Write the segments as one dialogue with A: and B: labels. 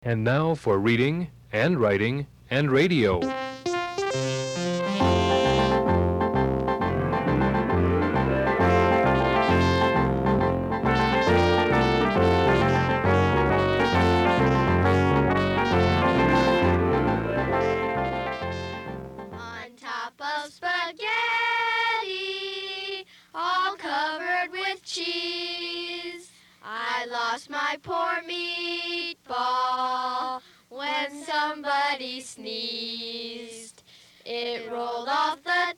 A: And now for reading and writing and radio.
B: On top of spaghetti, all covered with cheese, I lost my poor meatball when somebody sneezed. It rolled off the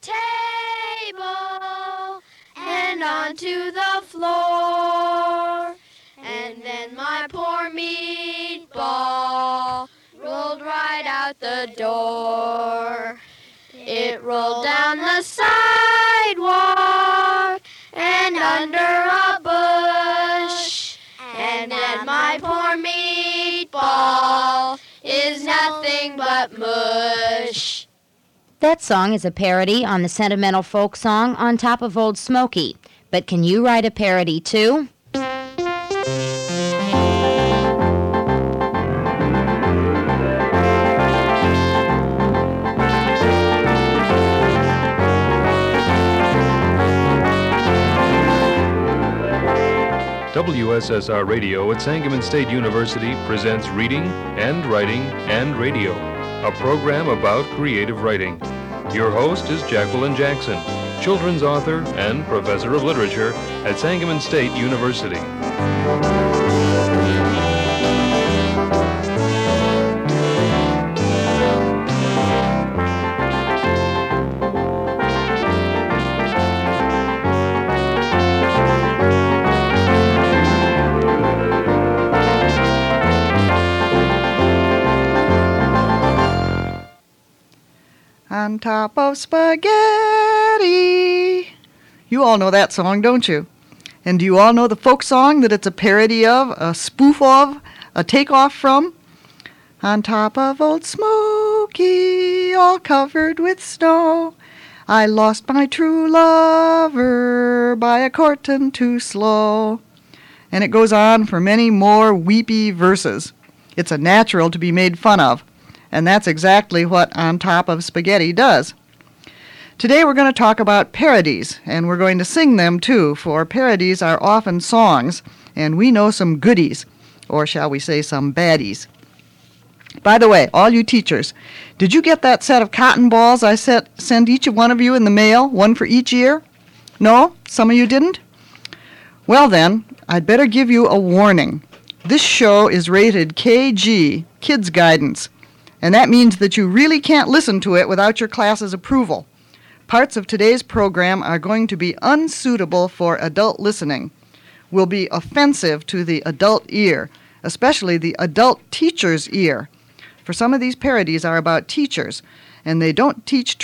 B: table and onto the floor, and then my poor meatball rolled right out the door. It rolled down the sidewalk and under a bush, and then my poor meatball is nothing but mush.
C: That song is a parody on the sentimental folk song On Top of Old Smoky. But can you write a parody too?
A: WSSR Radio at Sangamon State University presents Reading and Writing and Radio, a program about creative writing. Your host is Jacqueline Jackson, children's author and professor of literature at Sangamon State University.
D: On top of spaghetti. You all know that song, don't you? And do you all know the folk song that it's a parody of, a spoof of, a takeoff from? On top of Old Smoky, all covered with snow, I lost my true lover by a courtin' too slow. And it goes on for many more weepy verses. It's a natural to be made fun of. And that's exactly what On Top of Spaghetti does. Today we're going to talk about parodies, and we're going to sing them too, for parodies are often songs, and we know some goodies, or shall we say some baddies. By the way, all you teachers, did you get that set of cotton balls I sent each one of you in the mail, one for each year? No? Some of you didn't? Well then, I'd better give you a warning. This show is rated KG, Kids Guidance. And that means that you really can't listen to it without your class's approval. Parts of today's program are going to be unsuitable for adult listening, will be offensive to the adult ear, especially the adult teacher's ear. For some of these parodies are about teachers, and they don't treat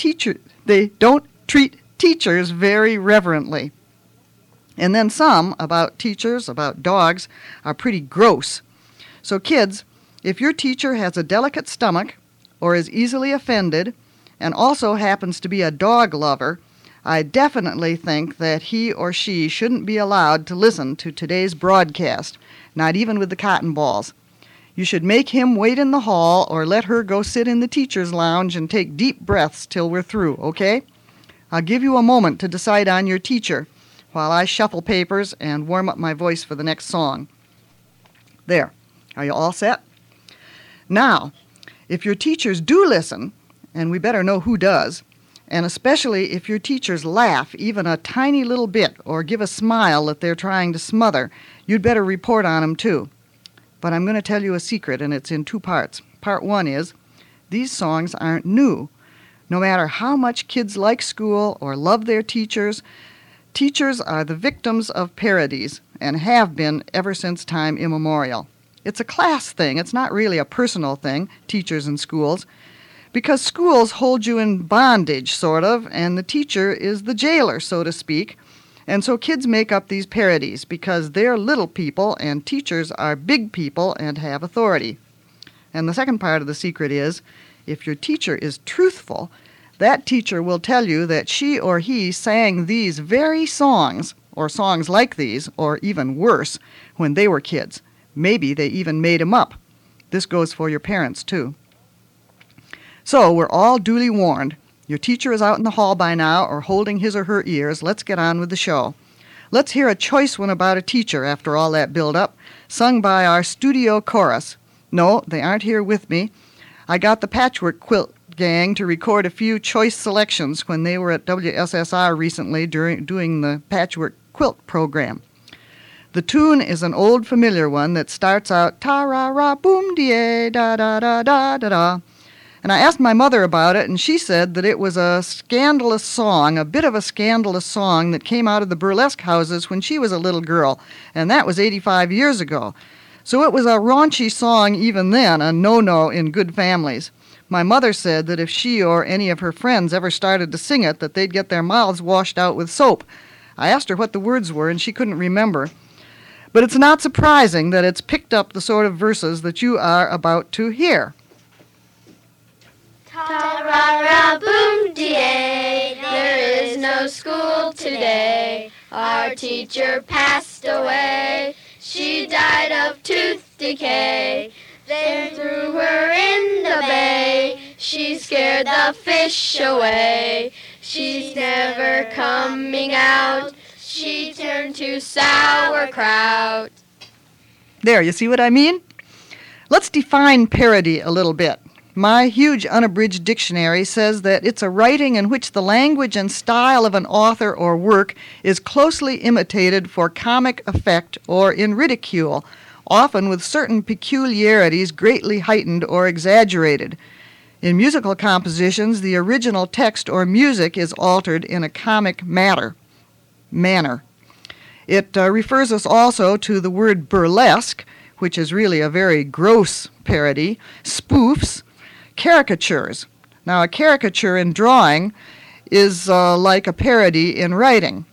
D: teachers very reverently. And then some about teachers, about dogs, are pretty gross. So kids, if your teacher has a delicate stomach or is easily offended and also happens to be a dog lover, I definitely think that he or she shouldn't be allowed to listen to today's broadcast, not even with the cotton balls. You should make him wait in the hall or let her go sit in the teacher's lounge and take deep breaths till we're through, okay? I'll give you a moment to decide on your teacher while I shuffle papers and warm up my voice for the next song. There. Are you all set? Now, if your teachers do listen, and we better know who does, and especially if your teachers laugh even a tiny little bit or give a smile that they're trying to smother, you'd better report on them too. But I'm going to tell you a secret, and it's in two parts. Part one is, these songs aren't new. No matter how much kids like school or love their teachers, teachers are the victims of parodies and have been ever since time immemorial. It's a class thing. It's not really a personal thing, teachers and schools, because schools hold you in bondage, sort of, and the teacher is the jailer, so to speak. And so kids make up these parodies because they're little people and teachers are big people and have authority. And the second part of the secret is, if your teacher is truthful, that teacher will tell you that she or he sang these very songs, or songs like these, or even worse, when they were kids. Maybe they even made them up. This goes for your parents, too. So, we're all duly warned. Your teacher is out in the hall by now or holding his or her ears. Let's get on with the show. Let's hear a choice one about a teacher after all that build-up, sung by our studio chorus. No, they aren't here with me. I got the Patchwork Quilt Gang to record a few choice selections when they were at WSSR recently doing the Patchwork Quilt program. The tune is an old familiar one that starts out ta-ra-ra-boom-dee, da-da-da-da-da-da. And I asked my mother about it, and she said that it was a scandalous song, a bit of a scandalous song that came out of the burlesque houses when she was a little girl, and that was 85 years ago. So it was a raunchy song even then, a no-no in good families. My mother said that if she or any of her friends ever started to sing it, that they'd get their mouths washed out with soap. I asked her what the words were, and she couldn't remember. But it's not surprising that it's picked up the sort of verses that you are about to hear.
B: Ta-ra-ra-boom-dee-ay, there is no school today. Our teacher passed away. She died of tooth decay. They threw her in the bay. She scared the fish away. She's never coming out. She turned to sauerkraut.
D: There, you see what I mean? Let's define parody a little bit. My huge unabridged dictionary says that it's a writing in which the language and style of an author or work is closely imitated for comic effect or in ridicule, often with certain peculiarities greatly heightened or exaggerated. In musical compositions, the original text or music is altered in a comic manner. It refers us also to the word burlesque, which is really a very gross parody, spoofs, caricatures. Now, a caricature in drawing is like a parody in writing.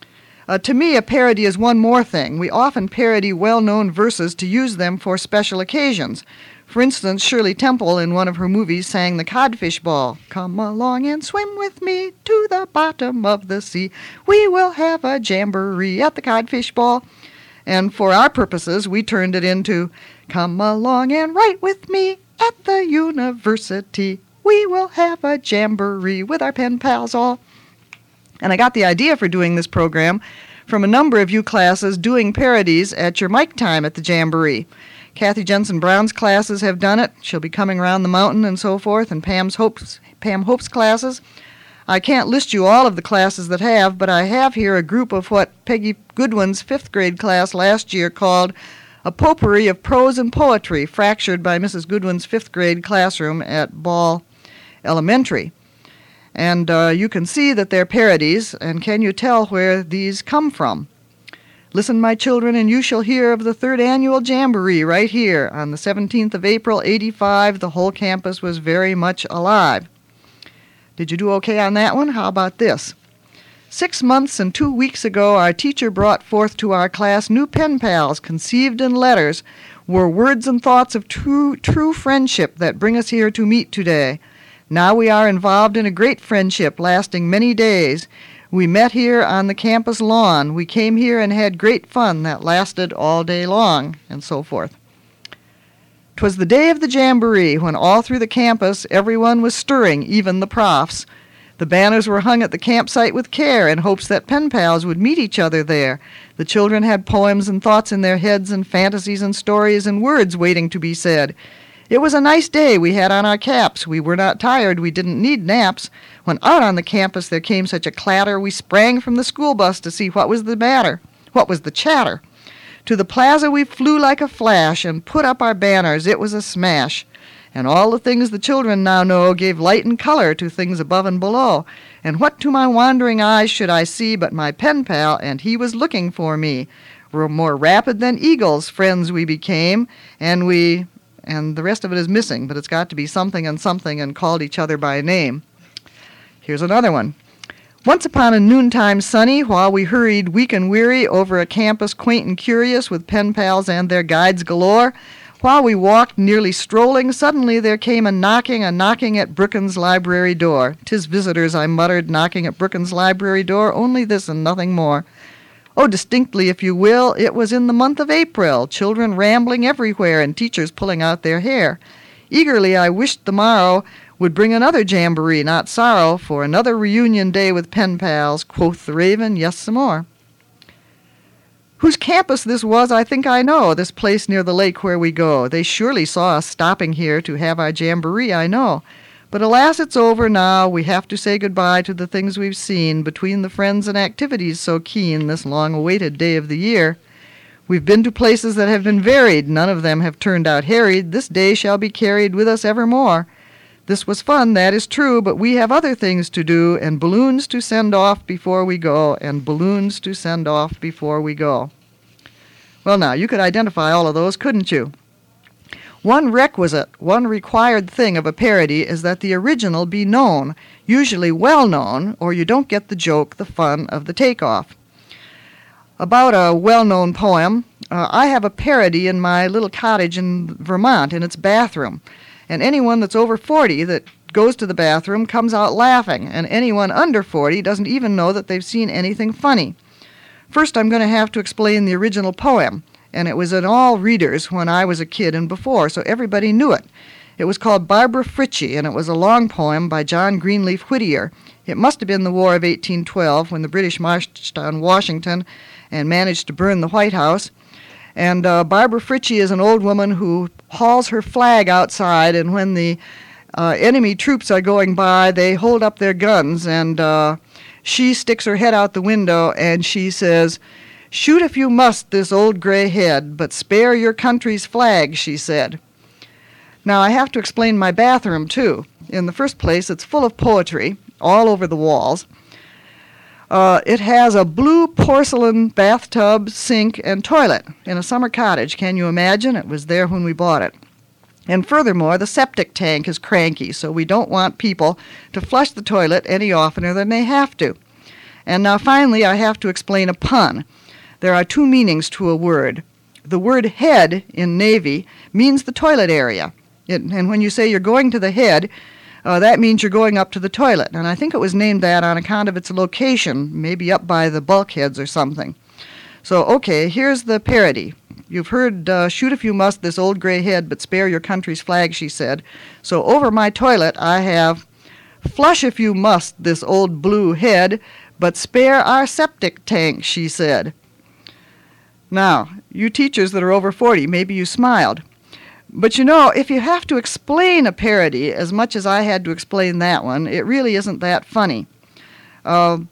D: To me, a parody is one more thing. We often parody well-known verses to use them for special occasions. For instance, Shirley Temple in one of her movies sang the Codfish Ball. Come along and swim with me to the bottom of the sea. We will have a jamboree at the Codfish Ball. And for our purposes, we turned it into, come along and write with me at the university. We will have a jamboree with our pen pals all. And I got the idea for doing this program from a number of you classes doing parodies at your mic time at the jamboree. Kathy Jensen Brown's classes have done it. She'll be coming around the mountain and so forth, and Pam Hope's classes. I can't list you all of the classes that have, but I have here a group of what Peggy Goodwin's 5th grade class last year called a potpourri of prose and poetry, fractured by Mrs. Goodwin's 5th grade classroom at Ball Elementary. And you can see that they're parodies, and can you tell where these come from? Listen, my children, and you shall hear of the 3rd annual Jamboree right here. On the 17th of April, 85, the whole campus was very much alive. Did you do okay on that one? How about this? 6 months and 2 weeks ago, our teacher brought forth to our class new pen pals, conceived in letters, were words and thoughts of true friendship that bring us here to meet today. Now we are involved in a great friendship lasting many days. We met here on the campus lawn. We came here and had great fun that lasted all day long, and so forth. 'Twas the day of the Jamboree, when all through the campus everyone was stirring, even the profs. The banners were hung at the campsite with care in hopes that pen pals would meet each other there. The children had poems and thoughts in their heads and fantasies and stories and words waiting to be said. It was a nice day we had on our caps. We were not tired. We didn't need naps. When out on the campus there came such a clatter, we sprang from the school bus to see what was the matter, what was the chatter. To the plaza we flew like a flash and put up our banners. It was a smash. And all the things the children now know gave light and color to things above and below. And what to my wandering eyes should I see but my pen pal, and he was looking for me. We're more rapid than eagles, friends we became, and the rest of it is missing, but it's got to be something and called each other by name. Here's another one. Once upon a noontime sunny, while we hurried weak and weary over a campus quaint and curious with pen pals and their guides galore, while we walked, nearly strolling, suddenly there came a knocking at Brooken's library door. "'Tis visitors," I muttered, knocking at Brooken's library door, only this and nothing more. Oh, distinctly, if you will, it was in the month of April, children rambling everywhere and teachers pulling out their hair. Eagerly I wished the morrow would bring another jamboree, not sorrow, for another reunion day with pen pals, quoth the raven, yes, some more. Whose campus this was, I think I know, this place near the lake where we go. They surely saw us stopping here to have our jamboree, I know. But alas, it's over now. We have to say goodbye to the things we've seen between the friends and activities so keen this long-awaited day of the year. We've been to places that have been varied. None of them have turned out harried. This day shall be carried with us evermore. This was fun, that is true, but we have other things to do, and balloons to send off before we go, and balloons to send off before we go. Well, now, you could identify all of those, couldn't you? One required thing of a parody is that the original be known, usually well known, or you don't get the joke, the fun of the takeoff. About a well-known poem, I have a parody in my little cottage in Vermont in its bathroom. And anyone that's over 40 that goes to the bathroom comes out laughing, and anyone under 40 doesn't even know that they've seen anything funny. First, I'm going to have to explain the original poem, and it was in all readers when I was a kid and before, so everybody knew it. It was called Barbara Frietchie, and it was a long poem by John Greenleaf Whittier. It must have been the War of 1812 when the British marched on Washington and managed to burn the White House. And Barbara Frietchie is an old woman who hauls her flag outside, and when the enemy troops are going by, they hold up their guns, and she sticks her head out the window, and she says, "Shoot if you must this old gray head, but spare your country's flag," she said. Now, I have to explain my bathroom, too. In the first place, it's full of poetry all over the walls. It has a blue porcelain bathtub, sink, and toilet in a summer cottage. Can you imagine? It was there when we bought it. And furthermore, the septic tank is cranky, so we don't want people to flush the toilet any oftener than they have to. And now finally, I have to explain a pun. There are two meanings to a word. The word head in Navy means the toilet area. And when you say you're going to the head, that means you're going up to the toilet. And I think it was named that on account of its location, maybe up by the bulkheads or something. So, okay, here's the parody. You've heard, shoot if you must this old gray head, but spare your country's flag, she said. So over my toilet I have, flush if you must this old blue head, but spare our septic tank, she said. Now, you teachers that are over 40, maybe you smiled. But you know, if you have to explain a parody as much as I had to explain that one, it really isn't that funny. And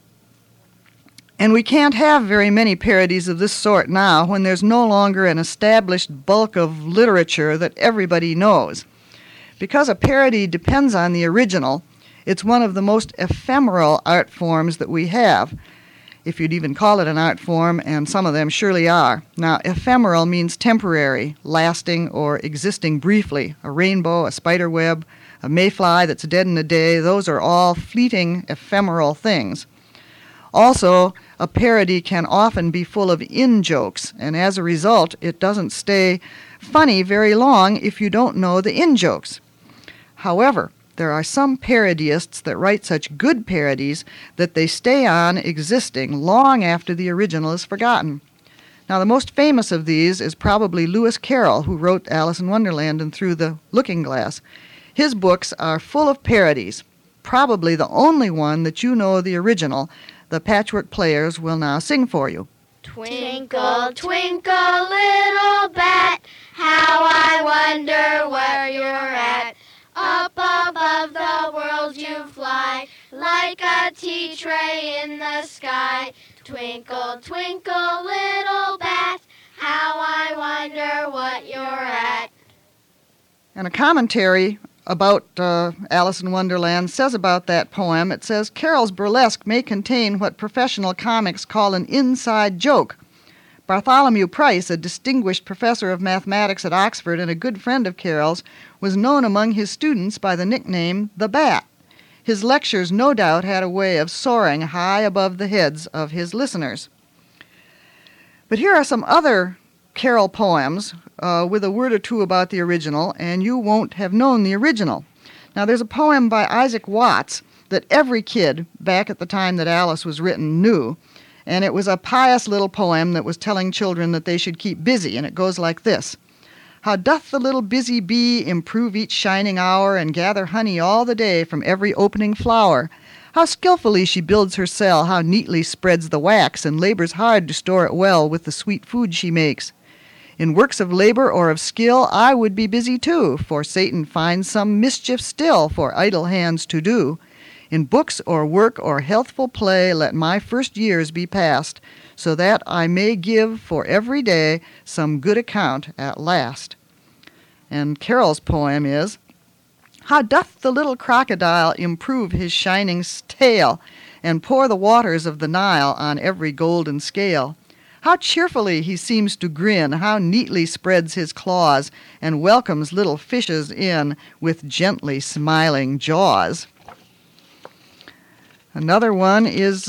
D: we can't have very many parodies of this sort now when there's no longer an established bulk of literature that everybody knows. Because a parody depends on the original, it's one of the most ephemeral art forms that we have, if you'd even call it an art form, and some of them surely are. Now, ephemeral means temporary, lasting, or existing briefly. A rainbow, a spider web, a mayfly that's dead in a day, those are all fleeting, ephemeral things. Also, a parody can often be full of in-jokes, and as a result, it doesn't stay funny very long if you don't know the in-jokes. However, there are some parodyists that write such good parodies that they stay on existing long after the original is forgotten. Now, the most famous of these is probably Lewis Carroll, who wrote Alice in Wonderland and Through the Looking Glass. His books are full of parodies. Probably the only one that you know the original, the Patchwork Players will now sing for you.
B: Twinkle, twinkle, little bat, how I wonder where you're at. Up above the world you fly, like a tea tray in the sky. Twinkle, twinkle, little bat, how I wonder what you're at.
D: And a commentary about Alice in Wonderland says about that poem, it says, Carroll's burlesque may contain what professional comics call an inside joke. Bartholomew Price, a distinguished professor of mathematics at Oxford and a good friend of Carroll's, was known among his students by the nickname the Bat. His lectures no doubt had a way of soaring high above the heads of his listeners. But here are some other Carroll poems with a word or two about the original, and you won't have known the original. Now, there's a poem by Isaac Watts that every kid back at the time that Alice was written knew, And it was a pious little poem that was telling children that they should keep busy, and it goes like this. How doth the little busy bee improve each shining hour and gather honey all the day from every opening flower? How skillfully she builds her cell, how neatly spreads the wax, and labors hard to store it well with the sweet food she makes. In works of labor or of skill I would be busy too, for Satan finds some mischief still for idle hands to do. In books or work or healthful play let my first years be passed, so that I may give for every day some good account at last. And Carol's poem is, How doth the little crocodile improve his shining tail, and pour the waters of the Nile on every golden scale? How cheerfully he seems to grin, how neatly spreads his claws, and welcomes little fishes in with gently smiling jaws. Another one is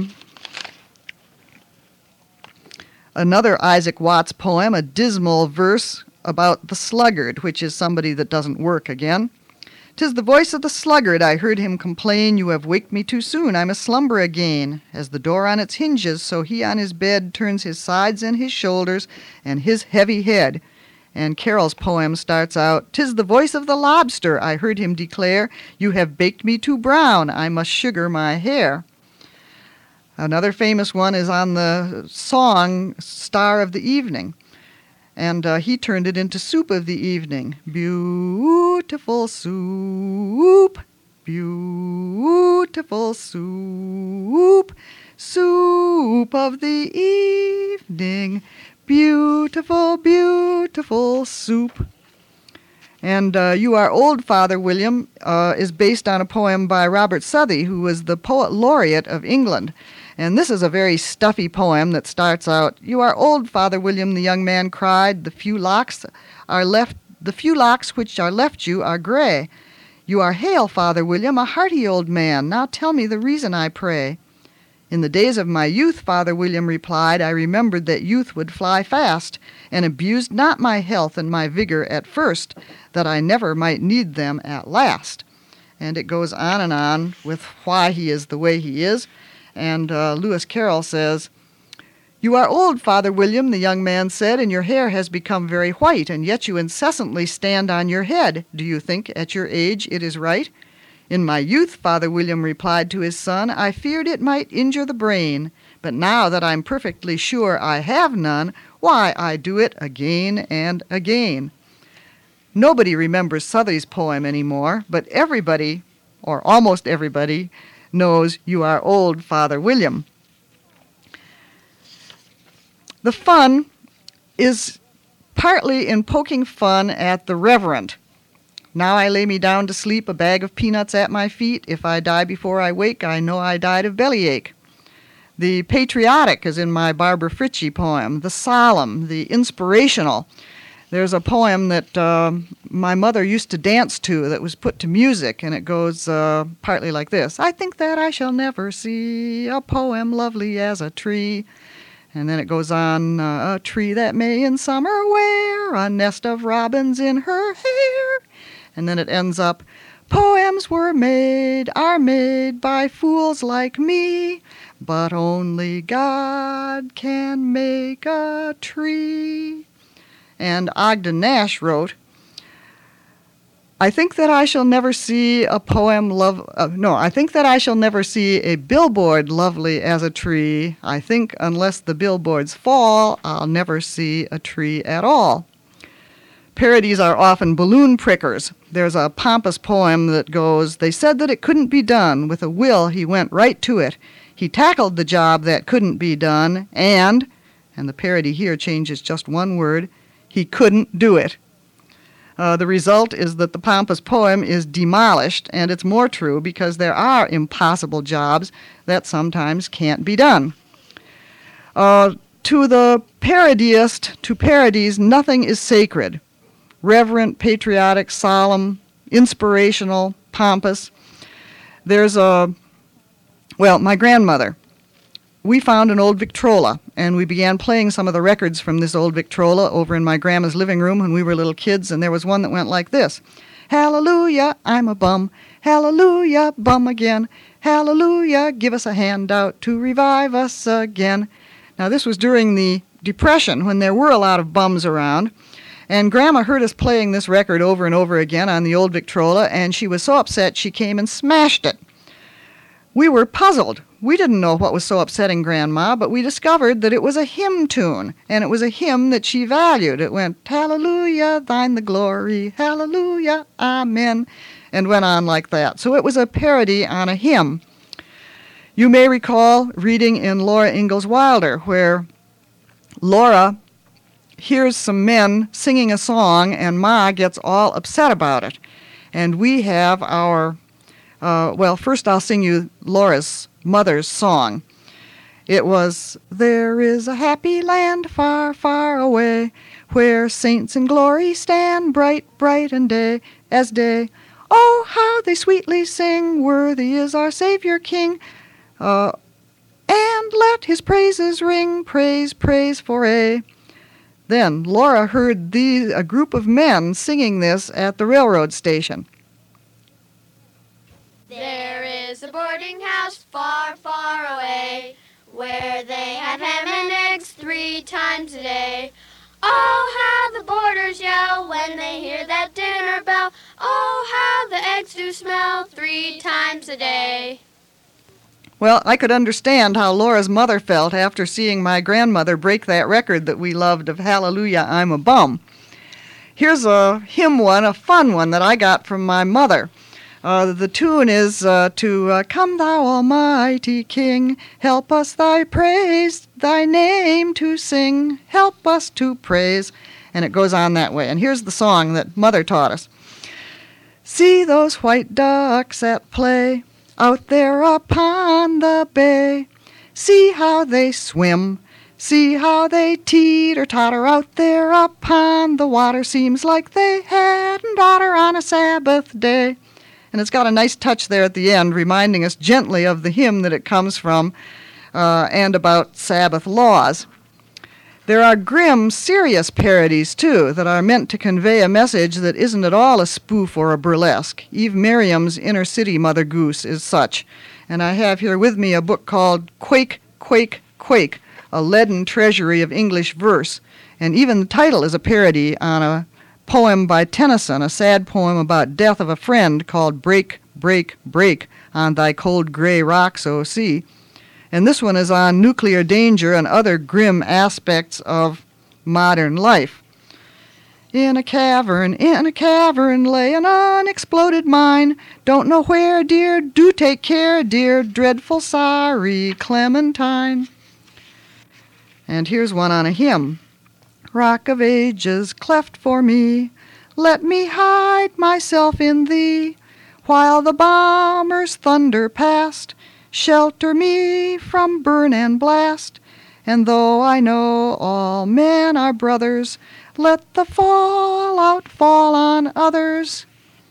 D: another Isaac Watts poem, a dismal verse about the sluggard, which is somebody that doesn't work again. "'Tis the voice of the sluggard, I heard him complain, you have waked me too soon, I must slumber again. As the door on its hinges, so he on his bed turns his sides and his shoulders and his heavy head." And Carol's poem starts out, "'Tis the voice of the lobster, I heard him declare, you have baked me too brown, I must sugar my hair." Another famous one is on the song Star of the Evening. And he turned it into Soup of the Evening. Beautiful soup, beautiful soup, soup of the evening, beautiful, beautiful soup. And You Are Old, Father William is based on a poem by Robert Southey, who was the poet laureate of England. And this is a very stuffy poem that starts out, "You are old, Father William," the young man cried. The few locks which are left you are gray. "You are hale, Father William, a hearty old man. Now tell me the reason, I pray." "In the days of my youth," Father William replied, "I remembered that youth would fly fast, and abused not my health and my vigor at first, that I never might need them at last." And it goes on with why he is the way he is. And Lewis Carroll says, "You are old, Father William," the young man said, "and your hair has become very white, and yet you incessantly stand on your head. Do you think at your age it is right?" "In my youth," Father William replied to his son, "I feared it might injure the brain, but now that I'm perfectly sure I have none, why, I do it again and again." Nobody remembers Southey's poem anymore, but everybody, or almost everybody, knows "You Are Old, Father William." The fun is partly in poking fun at the reverent. "Now I lay me down to sleep, a bag of peanuts at my feet. If I die before I wake, I know I died of bellyache." The patriotic is in my Barbara Fritchie poem. The solemn, the inspirational. There's a poem that my mother used to dance to that was put to music, and it goes partly like this. "I think that I shall never see a poem lovely as a tree." And then it goes on, "A tree that may in summer wear a nest of robins in her hair." And then it ends up, "Poems are made by fools like me, but only God can make a tree." And Ogden Nash wrote, "I think that I shall never see a I think that I shall never see a billboard lovely as a tree. I think unless the billboards fall, I'll never see a tree at all." Parodies are often balloon prickers. There's a pompous poem that goes, "They said that it couldn't be done. With a will, he went right to it. He tackled the job that couldn't be done, and the parody here changes just one word, he couldn't do it." The result is that the pompous poem is demolished, and it's more true because there are impossible jobs that sometimes can't be done. To the parodiist, to parodies, nothing is sacred. Reverent, patriotic, solemn, inspirational, pompous. There's my grandmother. We found an old Victrola, and we began playing some of the records from this old Victrola over in my grandma's living room when we were little kids, and there was one that went like this. "Hallelujah, I'm a bum. Hallelujah, bum again. Hallelujah, give us a handout to revive us again. Now, this was during the Depression when there were a lot of bums around, and Grandma heard us playing this record over and over again on the old Victrola, and she was so upset she came and smashed it. We were puzzled. We didn't know what was so upsetting Grandma, but we discovered that it was a hymn tune, and it was a hymn that she valued. It went, Hallelujah, thine the glory, hallelujah, amen, and went on like that. So it was a parody on a hymn. You may recall reading in Laura Ingalls Wilder, where Laura hears some men singing a song, and Ma gets all upset about it. And we have our, first I'll sing you Laura's mother's song. It was, there is a happy land far, far away, where saints in glory stand bright, bright and day as day. Oh, how they sweetly sing, worthy is our Savior King, and let his praises ring, praise, praise for aye. Then Laura heard a group of men singing this at the railroad station.
B: There is a boarding house far, far away, where they have ham and eggs 3 times a day. Oh, how the boarders yell when they hear that dinner bell. Oh, how the eggs do smell 3 times a day.
D: Well, I could understand how Laura's mother felt after seeing my grandmother break that record that we loved of Hallelujah, I'm a Bum. Here's a hymn one, a fun one that I got from my mother. The tune is to Come Thou Almighty King, help us thy praise, thy name to sing, help us to praise. And it goes on that way. And here's the song that Mother taught us. See those white ducks at play, out there upon the bay. See how they swim, see how they teeter-totter out there upon the water. Seems like they hadn't oughter on a Sabbath day. And it's got a nice touch there at the end, reminding us gently of the hymn that it comes from and about Sabbath laws. There are grim, serious parodies, too, that are meant to convey a message that isn't at all a spoof or a burlesque. Eve Merriam's Inner City Mother Goose is such. And I have here with me a book called Quake, Quake, Quake, a leaden treasury of English verse. And even the title is a parody on a poem by Tennyson, a sad poem about death of a friend called Break, Break, Break on Thy Cold Gray Rocks, O Sea. And this one is on nuclear danger and other grim aspects of modern life. In a cavern lay an unexploded mine. Don't know where, dear, do take care, dear, dreadful sorry Clementine. And here's one on a hymn. Rock of ages, cleft for me, let me hide myself in thee, while the bombers thunder past, shelter me from burn and blast, and though I know all men are brothers, let the fallout fall on others.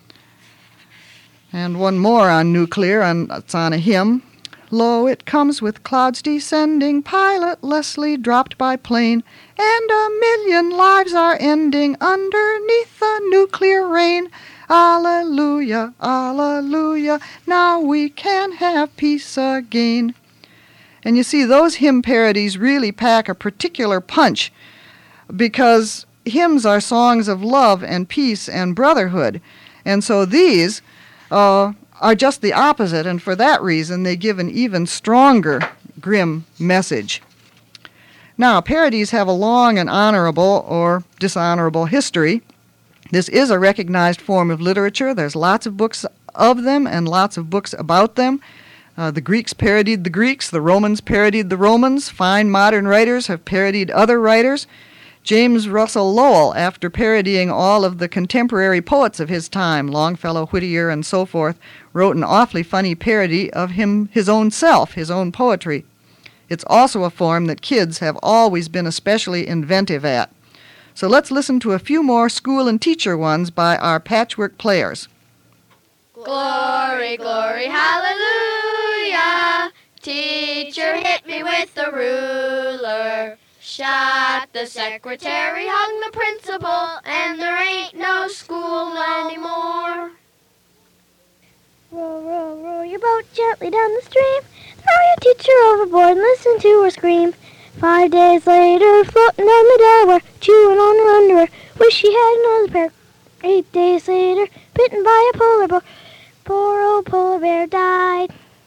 D: And one more on nuclear, and it's on a hymn. Lo, it comes with clouds descending, pilot Leslie dropped by plane, and 1,000,000 lives are ending underneath the nuclear rain. Alleluia, alleluia, now we can have peace again. And you see, those hymn parodies really pack a particular punch, because hymns are songs of love and peace and brotherhood. And so these are just the opposite, and for that reason they give an even stronger grim message. Now, parodies have a long and honorable or dishonorable history. This is a recognized form of literature. There's lots of books of them and lots of books about them. The Greeks parodied the Greeks. The Romans parodied the Romans. Fine modern writers have parodied other writers. James Russell Lowell, after parodying all of the contemporary poets of his time, Longfellow, Whittier, and so forth, wrote an awfully funny parody of his own self, his own poetry. It's also a form that kids have always been especially inventive at. So let's listen to a few more school and teacher ones by our patchwork players.
B: Glory, glory, hallelujah. Teacher hit me with the ruler. Shot the secretary, hung the principal, and there ain't no school anymore.
E: Row, row, row your boat gently down the stream. Throw your teacher overboard and listen to her scream. 5 days later, floating down the Delaware, chewing on her underwear, wish she had another pair. 8 days later, bitten by a polar bear. Poor old polar bear died.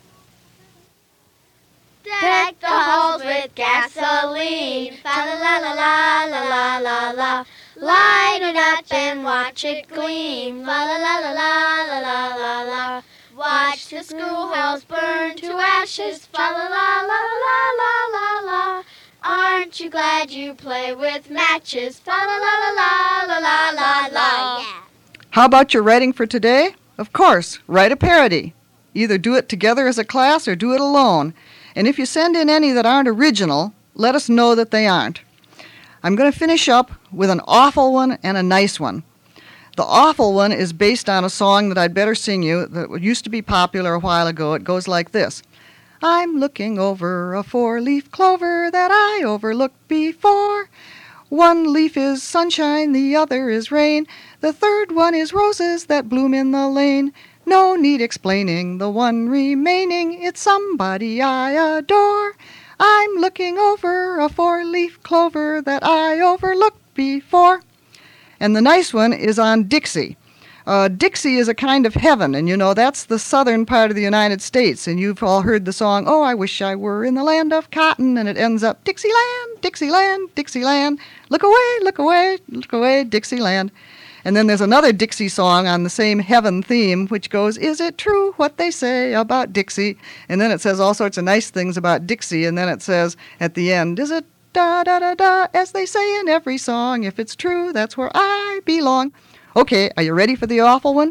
B: Deck the halls with gasoline. Fa la la la la la la la la. Light it up and watch it gleam. La la la la la la la la la. Watch the schoolhouse burn to ashes. Fa la la la la la la la. Aren't you glad you play with matches? Fa la la la la la la la. Yeah.
D: How about your writing for today? Of course, write a parody. Either do it together as a class or do it alone. And if you send in any that aren't original, let us know that they aren't. I'm going to finish up with an awful one and a nice one. The awful one is based on a song that I'd better sing you that used to be popular a while ago. It goes like this. I'm looking over a 4-leaf clover that I overlooked before. 1 leaf is sunshine, the other is rain. The 3rd one is roses that bloom in the lane. No need explaining the one remaining. It's somebody I adore. I'm looking over a 4-leaf clover that I overlooked before. And the nice one is on Dixie. Dixie is a kind of heaven, and you know that's the southern part of the United States. And you've all heard the song, oh, I wish I were in the land of cotton, and it ends up, Dixieland, Dixieland, Dixieland. Look away, look away, look away, Dixieland. And then there's another Dixie song on the same heaven theme, which goes, is it true what they say about Dixie? And then it says all sorts of nice things about Dixie, and then it says at the end, is it da-da-da-da, as they say in every song, if it's true, that's where I belong. Okay, are you ready for the awful one?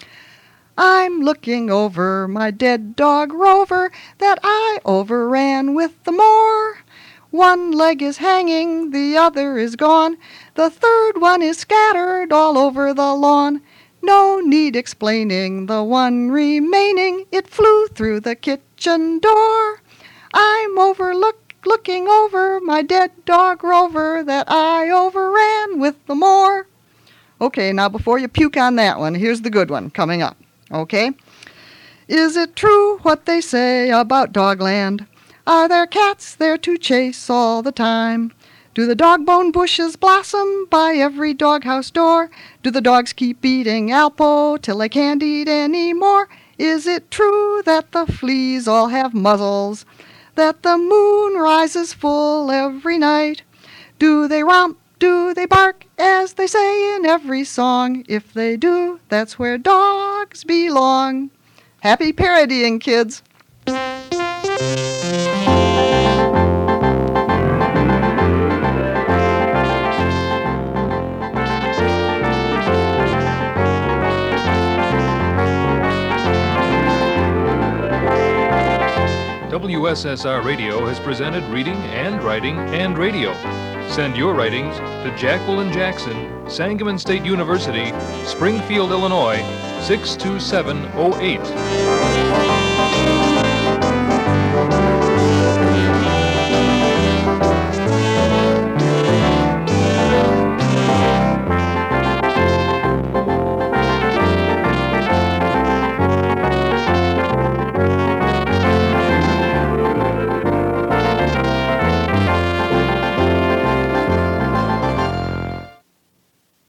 D: I'm looking over my dead dog Rover that I overran with the moor. 1 leg is hanging, the other is gone. The 3rd one is scattered all over the lawn. No need explaining the one remaining. It flew through the kitchen door. I'm looking over my dead dog Rover that I overran with the moor. Okay, now before you puke on that one, here's the good one coming up, okay? Is it true what they say about Dogland? Are there cats there to chase all the time? Do the dog-bone bushes blossom by every doghouse door? Do the dogs keep eating Alpo till they can't eat any more? Is it true that the fleas all have muzzles? That the moon rises full every night? Do they romp? Do they bark, as they say in every song? If they do, that's where dogs belong. Happy parodying, kids.
A: WSSR Radio has presented Reading and Writing and Radio. Send your writings to Jacqueline Jackson, Sangamon State University, Springfield, Illinois, 62708.